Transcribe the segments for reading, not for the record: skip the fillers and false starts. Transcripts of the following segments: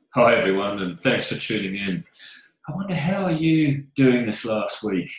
Hi everyone, and thanks for tuning in. I wonder, how are you doing this last week?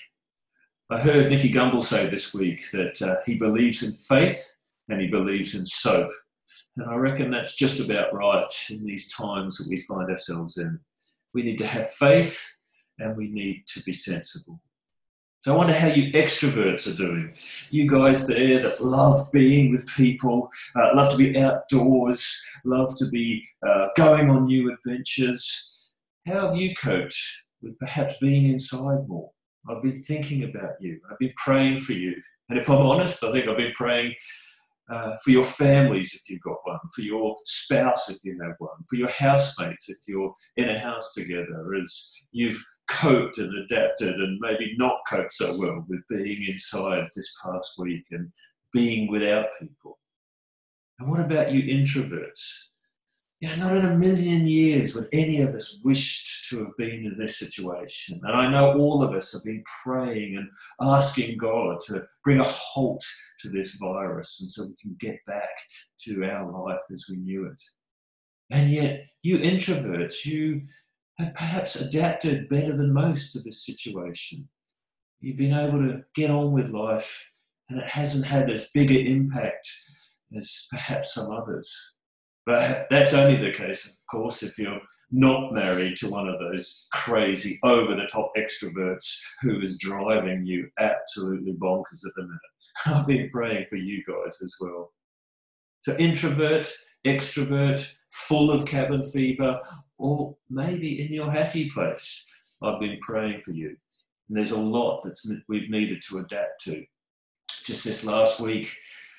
I heard Nicky Gumbel say this week that he believes in faith and he believes in soap. And I reckon that's just about right in these times that we find ourselves in. We need to have faith and we need to be sensible. So I wonder how you extroverts are doing. You guys there that love being with people, love to be outdoors, love to be going on new adventures. How have you coped with perhaps being inside more? I've been thinking about you. I've been praying for you. And if I'm honest, I think I've been praying for your families if you've got one, for your spouse if you have one, for your housemates if you're in a house together, as you've coped and adapted and maybe not coped so well with being inside this past week and being without people. And what about you introverts? Not in a million years would any of us wished to have been in this situation. And I know all of us have been praying and asking God to bring a halt to this virus and so we can get back to our life as we knew it. And yet, you introverts, you have perhaps adapted better than most to this situation. You've been able to get on with life and it hasn't had as big an impact as perhaps some others. But that's only the case, of course, if you're not married to one of those crazy, over-the-top extroverts who is driving you absolutely bonkers at the minute. I've been praying for you guys as well. So introvert, extrovert, full of cabin fever, or maybe in your happy place, I've been praying for you. And there's a lot that we've needed to adapt to. Just this last week,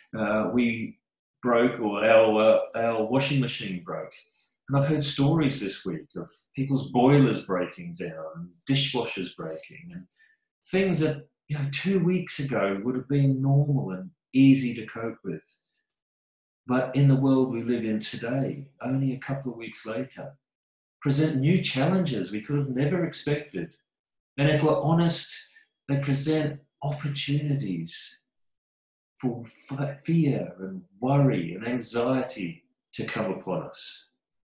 we broke, or our washing machine broke. And I've heard stories this week of people's boilers breaking down, dishwashers breaking, and things that 2 weeks ago would have been normal and easy to cope with. But in the world we live in today, only a couple of weeks later, present new challenges we could have never expected. And if we're honest, they present opportunities for fear and worry and anxiety to come upon us.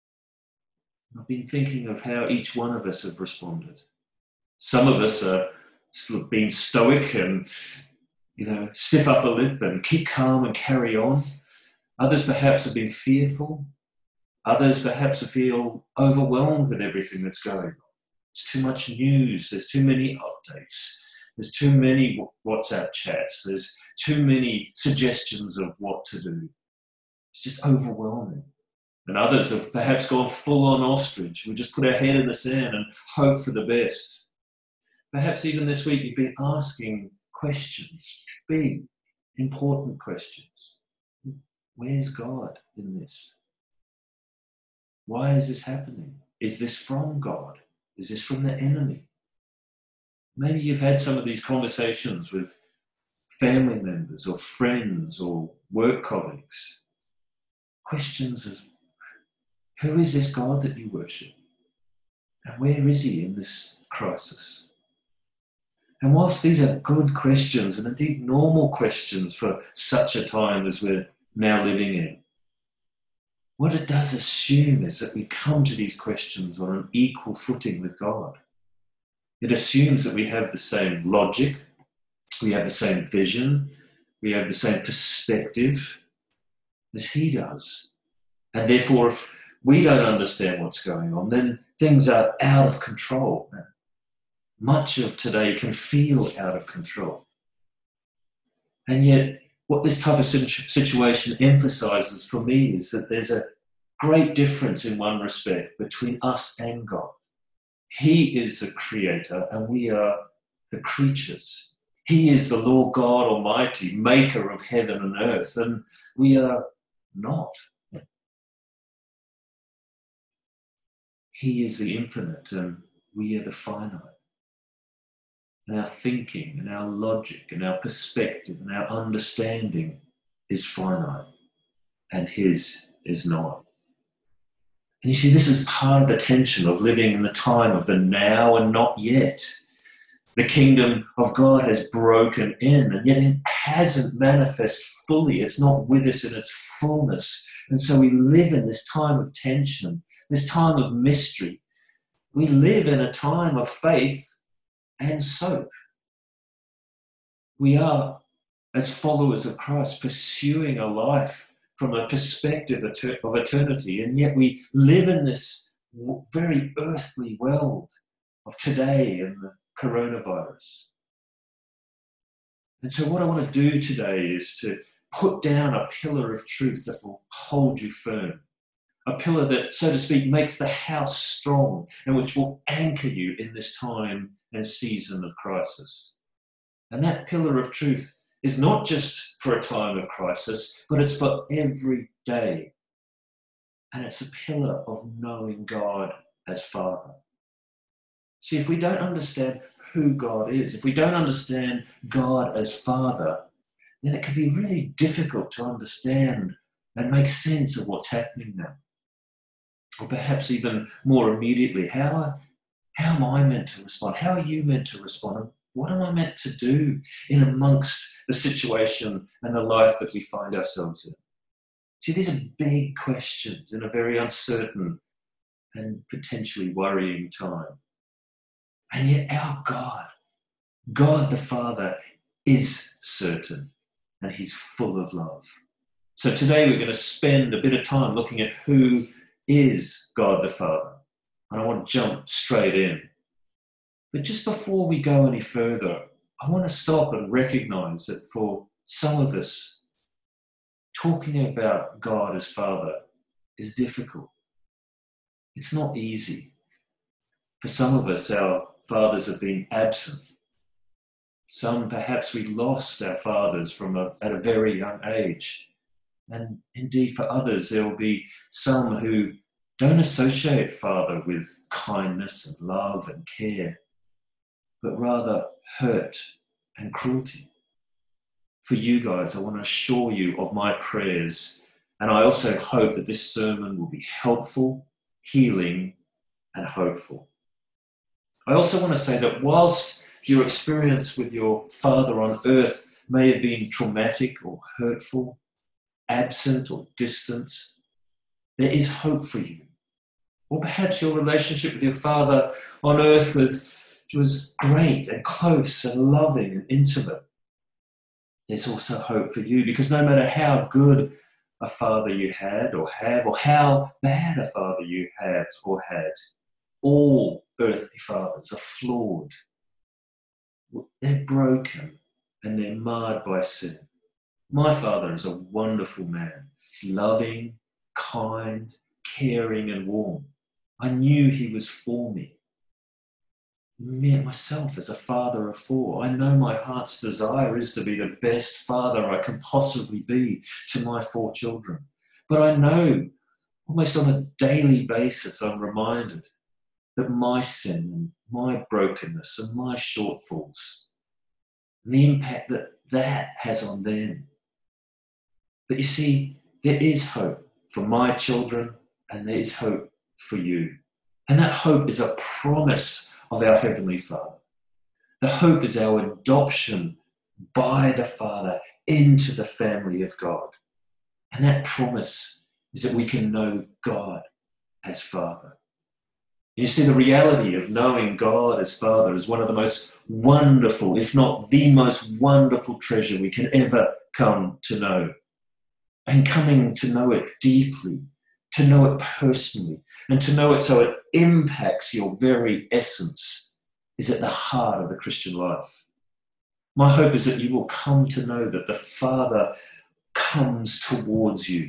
I've been thinking of how each one of us have responded. Some of us are being stoic and, stiff upper lip and keep calm and carry on. Others perhaps have been fearful. Others perhaps feel overwhelmed with everything that's going on. It's too much news. There's too many updates. There's too many WhatsApp chats. There's too many suggestions of what to do. It's just overwhelming. And others have perhaps gone full on ostrich. We just put our head in the sand and hope for the best. Perhaps even this week you've been asking questions, big, important questions. Where's God in this? Why is this happening? Is this from God? Is this from the enemy? Maybe you've had some of these conversations with family members or friends or work colleagues. Questions of, who is this God that you worship? And where is he in this crisis? And whilst these are good questions and indeed normal questions for such a time as we're now living in, what it does assume is that we come to these questions on an equal footing with God. It assumes that we have the same logic, we have the same vision, we have the same perspective as he does. And therefore, if we don't understand what's going on, then things are out of control. Much of today can feel out of control. And yet, what this type of situation emphasizes for me is that there's a great difference in one respect between us and God. He is the creator and we are the creatures. He is the Lord God Almighty, maker of heaven and earth, and we are not. He is the infinite and we are the finite. And our thinking and our logic and our perspective and our understanding is finite, and his is not. And you see, this is part of the tension of living in the time of the now and not yet. The kingdom of God has broken in, and yet it hasn't manifested fully. It's not with us in its fullness And so we live in this time of tension, this time of mystery. We live in a time of faith and soap. We are, as followers of Christ, pursuing a life from a perspective of eternity, and yet we live in this very earthly world of today and the coronavirus. And so what I want to do today is to put down a pillar of truth that will hold you firm, a pillar that, so to speak, makes the house strong and which will anchor you in this time and season of crisis. And that pillar of truth is not just for a time of crisis, but it's for every day. And it's a pillar of knowing God as Father. See, if we don't understand who God is, if we don't understand God as Father, then it can be really difficult to understand and make sense of what's happening now. Or perhaps even more immediately, how am I meant to respond? How are you meant to respond? And what am I meant to do in amongst the situation and the life that we find ourselves in? See, these are big questions in a very uncertain and potentially worrying time. And yet our God, God the Father, is certain and he's full of love. So today we're going to spend a bit of time looking at who is God the Father. And I want to jump straight in. But just before we go any further, I want to stop and recognize that for some of us, talking about God as Father is difficult. It's not easy. For some of us, our fathers have been absent. Some, perhaps we lost our fathers at a very young age. And indeed, for others, there will be some who don't associate Father with kindness and love and care, but rather hurt and cruelty. For you guys, I want to assure you of my prayers, and I also hope that this sermon will be helpful, healing, and hopeful. I also want to say that whilst your experience with your father on earth may have been traumatic or hurtful, absent or distant, there is hope for you. Or perhaps your relationship with your father on earth was great and close and loving and intimate. There's also hope for you, because no matter how good a father you had or have, or how bad a father you have or had, all earthly fathers are flawed. They're broken and they're marred by sin. My father is a wonderful man. He's loving, kind, caring and warm. I knew he was for me. Me myself as a father of four, I know my heart's desire is to be the best father I can possibly be to my 4 children. But I know almost on a daily basis I'm reminded that my sin and my brokenness and my shortfalls and the impact that has on them. But you see, there is hope for my children and there is hope for you. And that hope is a promise of our Heavenly Father. The hope is our adoption by the Father into the family of God. And that promise is that we can know God as Father. You see, the reality of knowing God as Father is one of the most wonderful, if not the most wonderful treasure we can ever come to know. And coming to know it deeply, to know it personally, and to know it so it impacts your very essence is at the heart of the Christian life. My hope is that you will come to know that the Father comes towards you.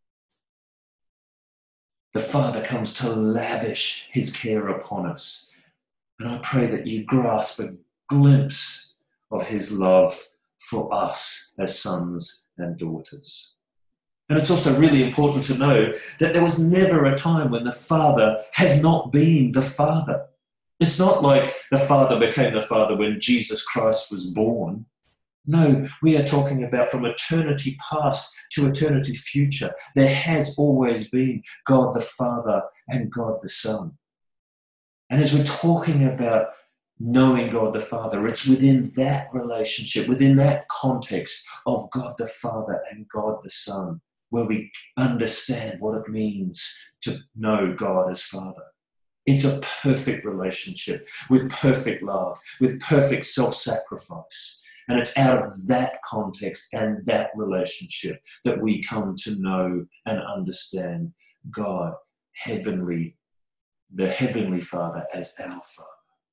The Father comes to lavish his care upon us. And I pray that you grasp a glimpse of his love for us as sons and daughters. And it's also really important to know that there was never a time when the Father has not been the Father. It's not like the Father became the Father when Jesus Christ was born. No, we are talking about from eternity past to eternity future. There has always been God the Father and God the Son. And as we're talking about knowing God the Father, it's within that relationship, within that context of God the Father and God the Son, where we understand what it means to know God as Father. It's a perfect relationship with perfect love, with perfect self-sacrifice. And it's out of that context and that relationship that we come to know and understand God, the Heavenly Father as our Father.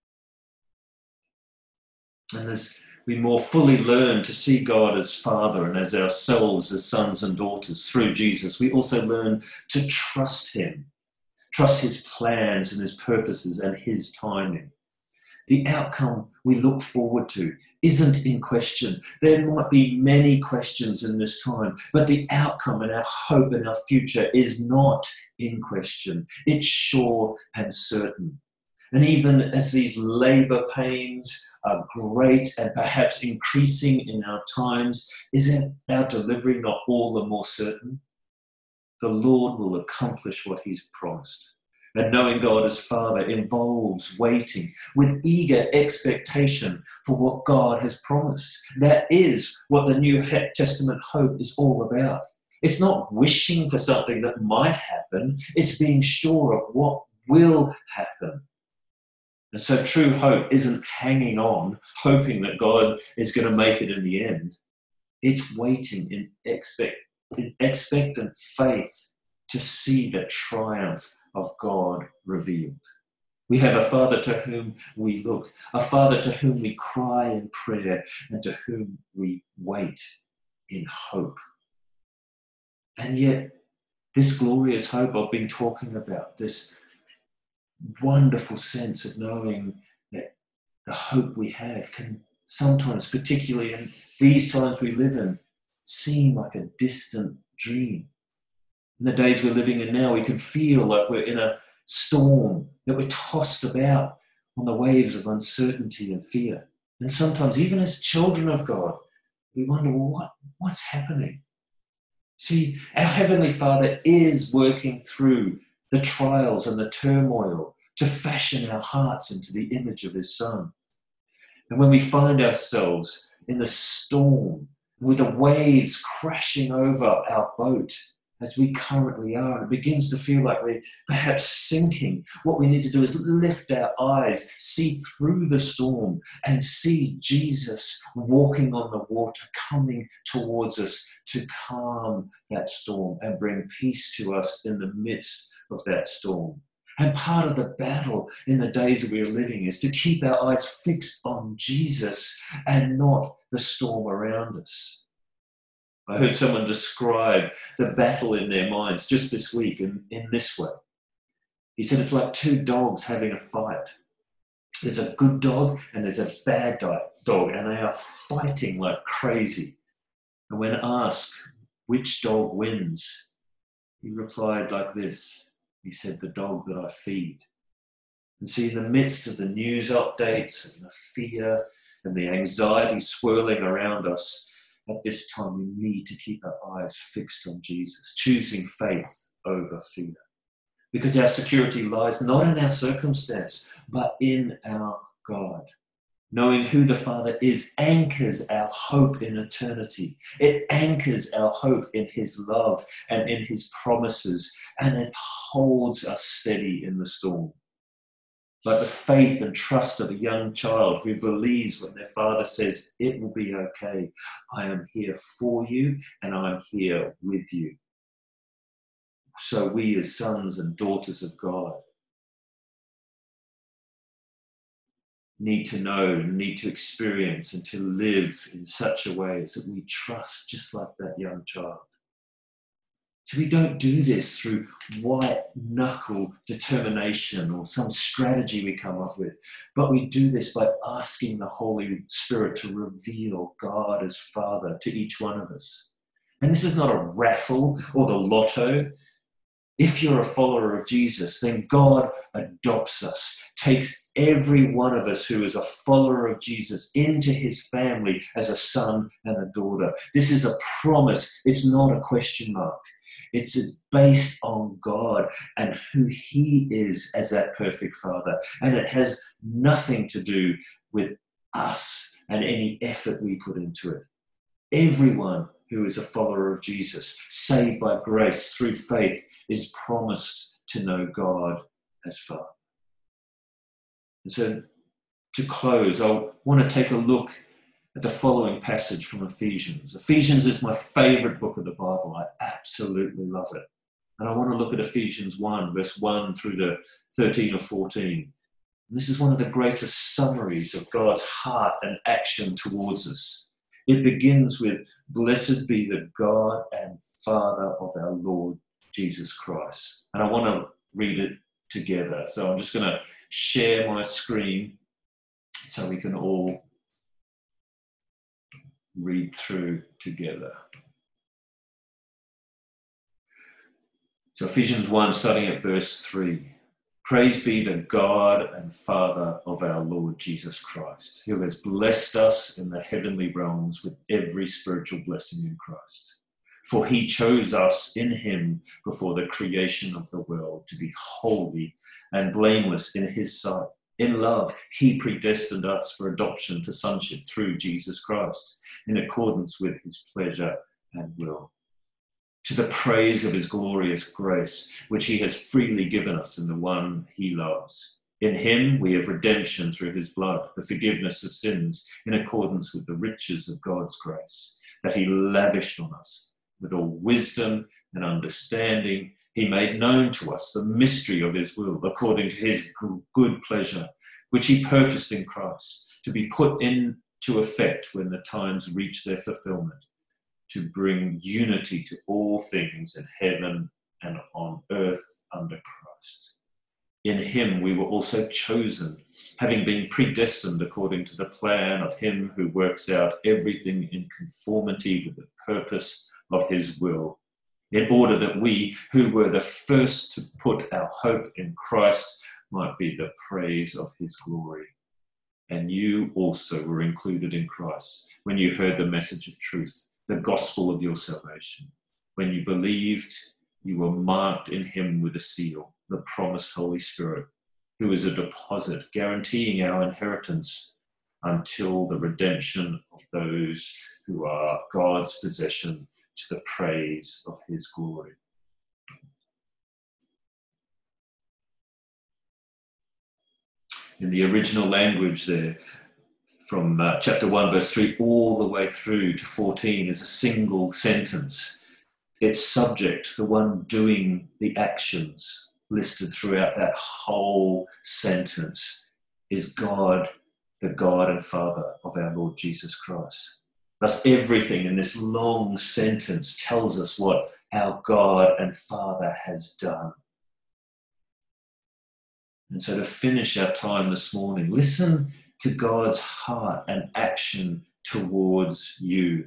And as we more fully learn to see God as Father and as ourselves as sons and daughters through Jesus, we also learn to trust him, trust his plans and his purposes and his timing. The outcome we look forward to isn't in question. There might be many questions in this time, but the outcome and our hope and our future is not in question. It's sure and certain. And even as these labour pains are great and perhaps increasing in our times, isn't our delivery not all the more certain? The Lord will accomplish what he's promised. And knowing God as Father involves waiting with eager expectation for what God has promised. That is what the New Testament hope is all about. It's not wishing for something that might happen. It's being sure of what will happen. And so true hope isn't hanging on, hoping that God is going to make it in the end. It's waiting in expectant faith to see the triumph of God revealed. We have a Father to whom we look, a Father to whom we cry in prayer, and to whom we wait in hope. And yet, this glorious hope I've been talking about, this wonderful sense of knowing that the hope we have can sometimes, particularly in these times we live in, seem like a distant dream. In the days we're living in now, we can feel like we're in a storm, that we're tossed about on the waves of uncertainty and fear. And sometimes, even as children of God, we wonder, what's happening? See, our Heavenly Father is working through the trials and the turmoil to fashion our hearts into the image of his Son. And when we find ourselves in the storm, with the waves crashing over our boat, as we currently are, and it begins to feel like we're perhaps sinking, what we need to do is lift our eyes, see through the storm, and see Jesus walking on the water, coming towards us to calm that storm and bring peace to us in the midst of that storm. And part of the battle in the days that we are living is to keep our eyes fixed on Jesus and not the storm around us. I heard someone describe the battle in their minds just this week in this way. He said it's like two dogs having a fight. There's a good dog and there's a bad dog, and they are fighting like crazy. And when asked which dog wins, he replied like this. He said, the dog that I feed. And see, in the midst of the news updates and the fear and the anxiety swirling around us, at this time we need to keep our eyes fixed on Jesus, choosing faith over fear. Because our security lies not in our circumstance, but in our God. Knowing who the Father is anchors our hope in eternity. It anchors our hope in his love and in his promises, and it holds us steady in the storm. Like the faith and trust of a young child who believes when their father says, it will be okay. I am here for you and I'm here with you. So we as sons and daughters of God need to know, need to experience, and to live in such a way as that we trust just like that young child. So we don't do this through white-knuckle determination or some strategy we come up with, but we do this by asking the Holy Spirit to reveal God as Father to each one of us. And this is not a raffle or the lotto. If you're a follower of Jesus, then God adopts us, takes every one of us who is a follower of Jesus into his family as a son and a daughter. This is a promise. It's not a question mark. It's based on God and who he is as that perfect Father. And it has nothing to do with us and any effort we put into it. Everyone who is a follower of Jesus, saved by grace through faith, is promised to know God as Father. And so to close, I want to take a look at the following passage from Ephesians. Ephesians is my favourite book of the Bible. I absolutely love it. And I want to look at Ephesians 1, verse 1 through to 13 or 14. And this is one of the greatest summaries of God's heart and action towards us. It begins with, "Blessed be the God and Father of our Lord Jesus Christ." And I want to read it together. So I'm just going to share my screen so we can all read through together. So Ephesians 1, starting at verse 3. "Praise be the God and Father of our Lord Jesus Christ, who has blessed us in the heavenly realms with every spiritual blessing in Christ. For he chose us in him before the creation of the world to be holy and blameless in his sight. In love, he predestined us for adoption to sonship through Jesus Christ, in accordance with his pleasure and will, to the praise of his glorious grace, which he has freely given us in the one he loves. In him we have redemption through his blood, the forgiveness of sins, in accordance with the riches of God's grace, that he lavished on us. With all wisdom and understanding, he made known to us the mystery of his will, according to his good pleasure, which he purposed in Christ, to be put into effect when the times reach their fulfillment, to bring unity to all things in heaven and on earth under Christ. In him we were also chosen, having been predestined according to the plan of him who works out everything in conformity with the purpose of his will, in order that we, who were the first to put our hope in Christ, might be the praise of his glory. And you also were included in Christ when you heard the message of truth, the gospel of your salvation. When you believed, you were marked in him with a seal, the promised Holy Spirit, who is a deposit guaranteeing our inheritance until the redemption of those who are God's possession, to the praise of his glory. In the original language there, from chapter 1, verse 3, all the way through to 14 is a single sentence. Its subject, the one doing the actions listed throughout that whole sentence, is God, the God and Father of our Lord Jesus Christ. Thus, everything in this long sentence tells us what our God and Father has done. And so to finish our time this morning, listen to God's heart and action towards you.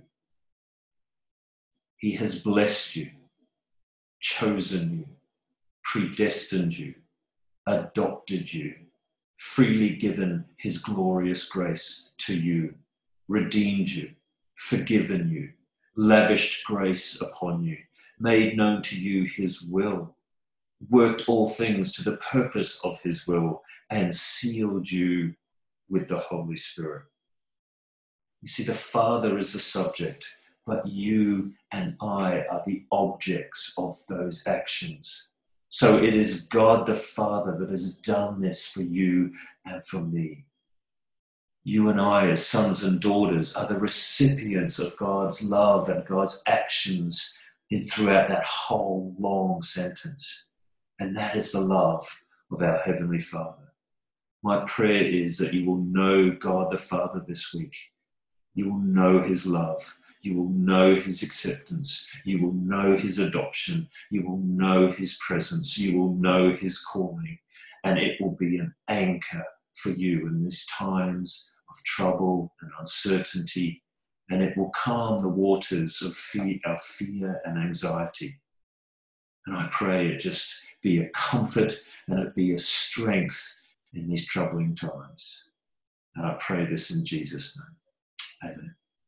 He has blessed you, chosen you, predestined you, adopted you, freely given his glorious grace to you, redeemed you, forgiven you, lavished grace upon you, made known to you his will, worked all things to the purpose of his will, and sealed you with the Holy Spirit. You see, the Father is the subject, but you and I are the objects of those actions. So it is God the Father that has done this for you and for me. You and I, as sons and daughters, are the recipients of God's love and God's actions throughout that whole long sentence. And that is the love of our Heavenly Father. My prayer is that you will know God the Father this week. You will know his love. You will know his acceptance. You will know his adoption. You will know his presence. You will know his calling. And it will be an anchor for you in these times of trouble and uncertainty. And it will calm the waters of our fear and anxiety. And I pray it just be a comfort and it be a strength in these troubling times. And I pray this in Jesus' name. Amen.